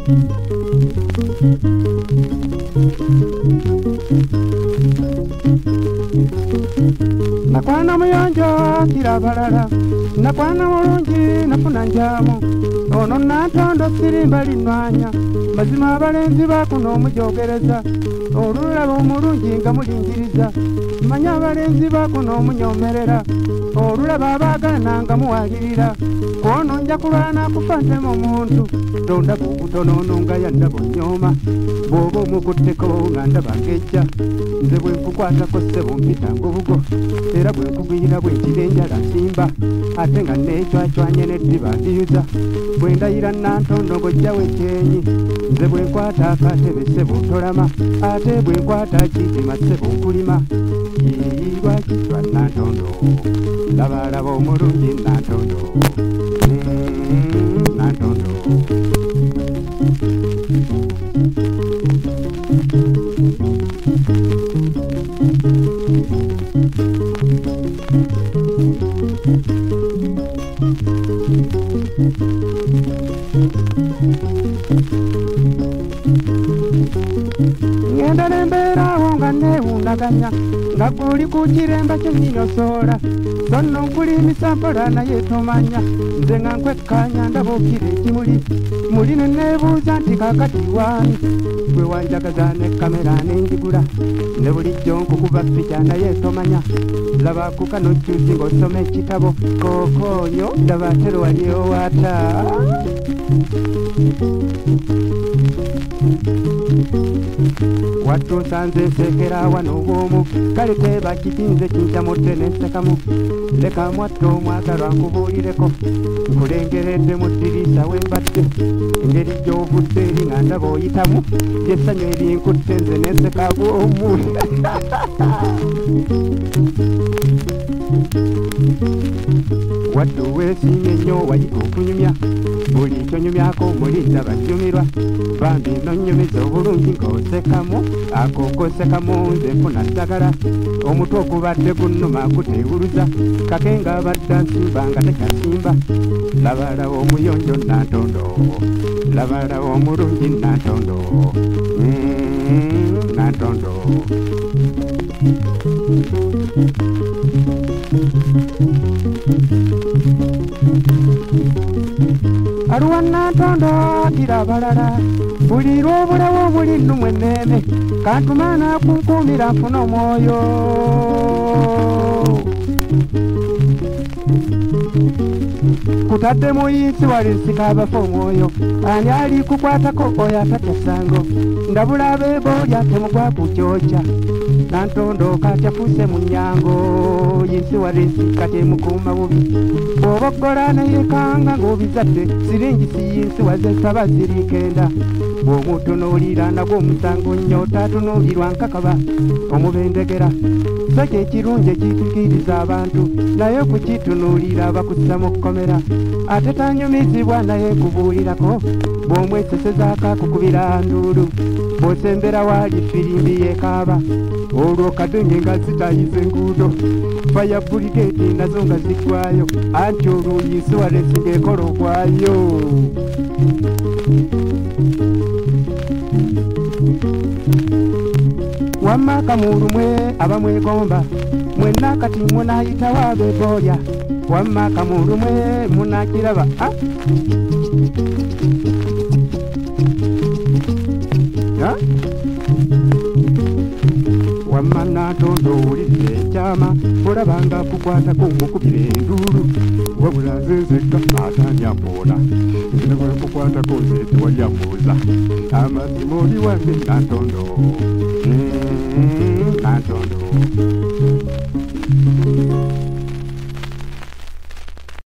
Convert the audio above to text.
Nakwana muyonjo kirabalala, nakwana mulungi nafuna njamu. Ono Nantondo sirimba linwanya, mazima abalenzi bakuno omujogereza. Olulaba omulungi nga mulingiriza, manya abalenzi bakuno omunyomerera. Olulaba abaagana nga muwalirira, kono nja kulwana kufa ntema omuntu. Tondaba obutonono nga yandaba onnyooma, bw'oba omukutteko nga ndaba ng'ejja. Nze bwe nkukwatako ssebo mpitanga obugo, era bwe nkugwira bwe ntira enjala nsimba. Ate nga neecwacwanye n'eddiba ndiyuza, bwe ndayira Nantondo ng'ojjawo ekyenyi. Nze bwe nkwata akatebe ssebo ntolama, ate bwe nkwata kitima ssebo nkulima. Lwaki twa Nantondo, labalaba omulungi Nantondo, Nantondo. Ngenda nemberawo nga newundaganya, nga guli ku kiremba ky'ennyinyosola. So nno nkulimisa mpola naye tomanya, nze nga nkwekkanya ndaba okira ekimuli. Muli ne neebuuza nti kaakati waani, gwe wanjagaza ne kamera n'enjigula. Ne bulijjo nkukuba ppikya naye tomanya, laba ku kano jjuuzi ng'osoma ekitabo. Kookoonyo ndaba ate lwali owaata. Wattu nsanze nsekera wano obwomu, kale teeba kitinze kincamudde n'ensekamu. Leka mwattu omwagalwa nkubuulireko, nkulengeredde mu ddirisa we mbadde. Engeri gy'ovudde eri nga ndaba oyitamu, lyessanyu erinkutte nze n'enseka bwomu. Wattu weesiimye nnyo wayita okunyumya, buli kyonyumyako muli ndaba nnyumirwa. Bambi nonyumiza obulungi ng'osekamu, ako nkosekamu nze nfuna ddagala. Omutwe ogubadde gunnuma guteewuluza, kake ng'abadde nsimba nga tekasimba. Labalaba omuyonjo Nantondo, labalaba omulungi Nantondo, Nantondo. Aluwa Nantondo atira abalala, buli lw'obulawo buli nnumwe enneeme. Kantumana kunkuumira nfuna omwoyo. Kutadde muyinsi wali nsika abafa omwoyo, ani ali kukwatako oyo atatya ssango. Ndabula abeeboolya temugwa ku kyokya, Nantondo katyafuuse mu nnyango. Yinsi wali nsika temukuuma bubi, bw'oboggola neyeekanga ng'obizadde. Siringi si yinsi wazesaba ziri kenda, bw'omutunuulira nagwo omusango nnyo tatunuulirwa nkakaba omubendegera. So kyekirungi ekituukiriza abantu, naye okukitunuulira bakussa mu kkomera. Ate tanyumizibwa naye nkubuulirako, bw'omwesesezaako akukubira nduulu. Bw'osembera waali firimbi yeekaaba, olwo kadenge nga zitayiza enguudo. Faya buligeti nazo nga ziggwayo, anti oluyinsi walesi ng'ekola ogwayo. Wamma Kamulu mwe abamwegomba, mwenna kati munaayitawo abeeboolya. Wamma Kamulu mwe munaakiraba. Wamma Nantondo owulidde ekyama, olabanga kukwatako omukubira enduulu. Wabula nze nzekka atanyambuula, nze bwe nkukwatako nze tewali ambuuza. Amazima oli wange Nantondo.